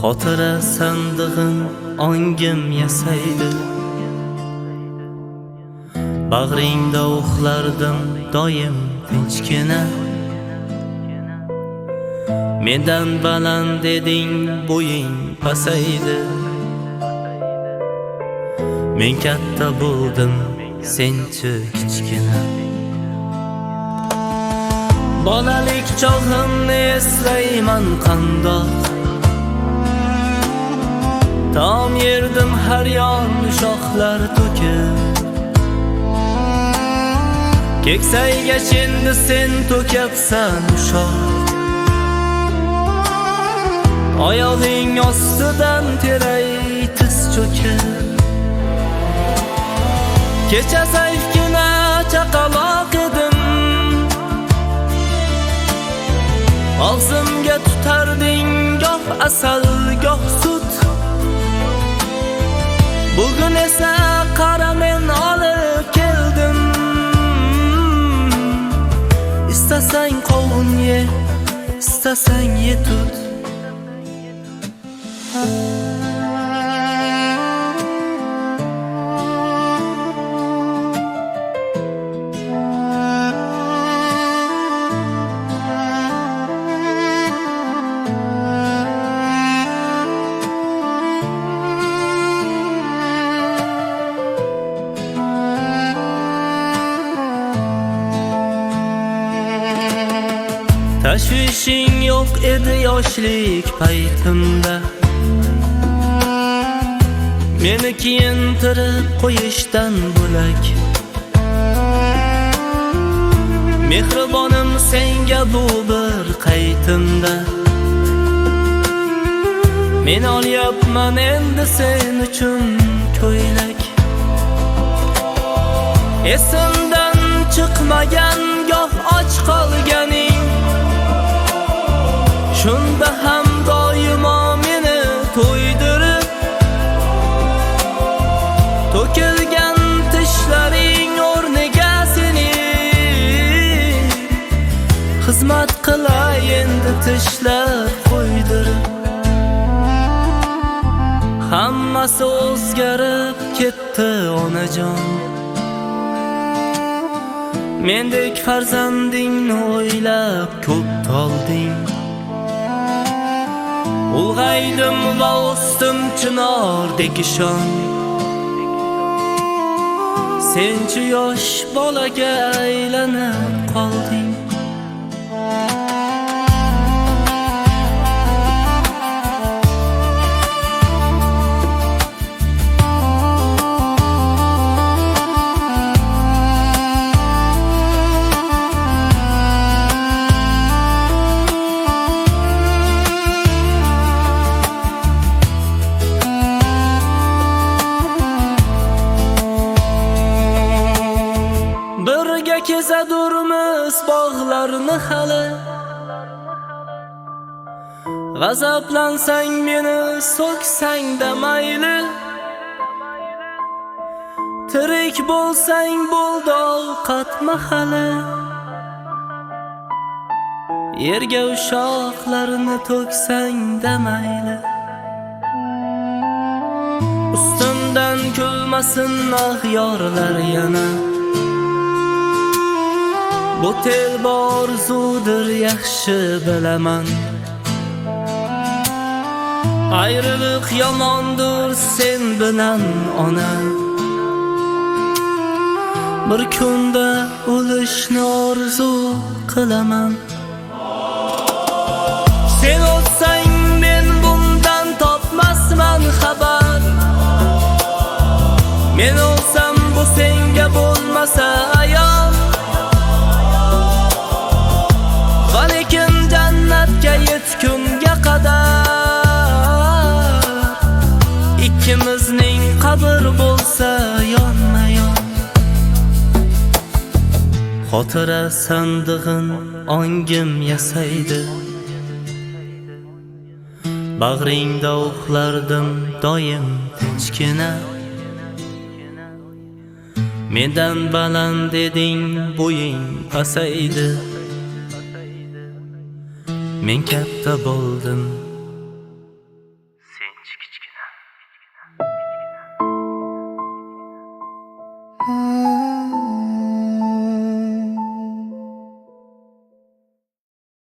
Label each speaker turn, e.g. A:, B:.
A: Xotira sandig'in ongim yasaydi. Bag'ringda uxlardim doim tinchgina. Mendan baland eding, bo'ying pasaydi. Men katta bo'ldim, senchi kichkina. Bolalik chog'imni eslayman qandoq. Tom yerdim har yon shoxlar to'kib. Keksayga endi sen to'kapsan shox. Oyog'ing ostidan teray tiz cho'kib. Kecha sayfgina chaqaloq edim. Og'zimga tutarding goh asal goh sut. Bugun esa qara men olib keldim. İstasang qovun ye, istasang ye tut. Tashvishing yo'q edi yoshlik paytimda. Meni kiyintirib qo'yishdan bo'lak. Mehribonim senga bu bir qaytimda. Men olyapman endi sen uchun ko'ylak. Esimdan chiqmagan goh och qolganing. Shunda ham doimo meni to'ydirib. To'kilgan tishlaring o'rniga sening. Xizmat qilay endi tishlab qo'ydirib. Hammasi o'zgarib ketdi onajon. Mendek farzandingni o'ylab ko'p tolding. Ulg'aydim va o'sdim chinordek ishon. Senchi yosh bolaga aylanib qolding. Kezadurmiz bog'larni hali. G'azablansang meni so'ksang-da mayli. Tirik bo'lsang bo'ldi ovqat mahali. Yerga ushoqlarni to'ksang-da mayli. Ustimdan kulmasin ag'yorlar yana. Bu telba orzudir yaxshi bilaman. Ayriliq yomondir sen bilan ona. Bir kunda o'lishni orzu qilaman. Sen o'tsang men bundan topmasman xabar. Men o'lsam bu senga bo'lmasa ayon. Lekin jannatga yetgunga qadar ikkimizning qabr bo'lsa yonma-yon. Xotira sandig'in ongim yasaydi. Bag'ringda uxlardim doim tinchgina. Mendan baland eding, bo'ying pasaydi. Men katta bo'ldim,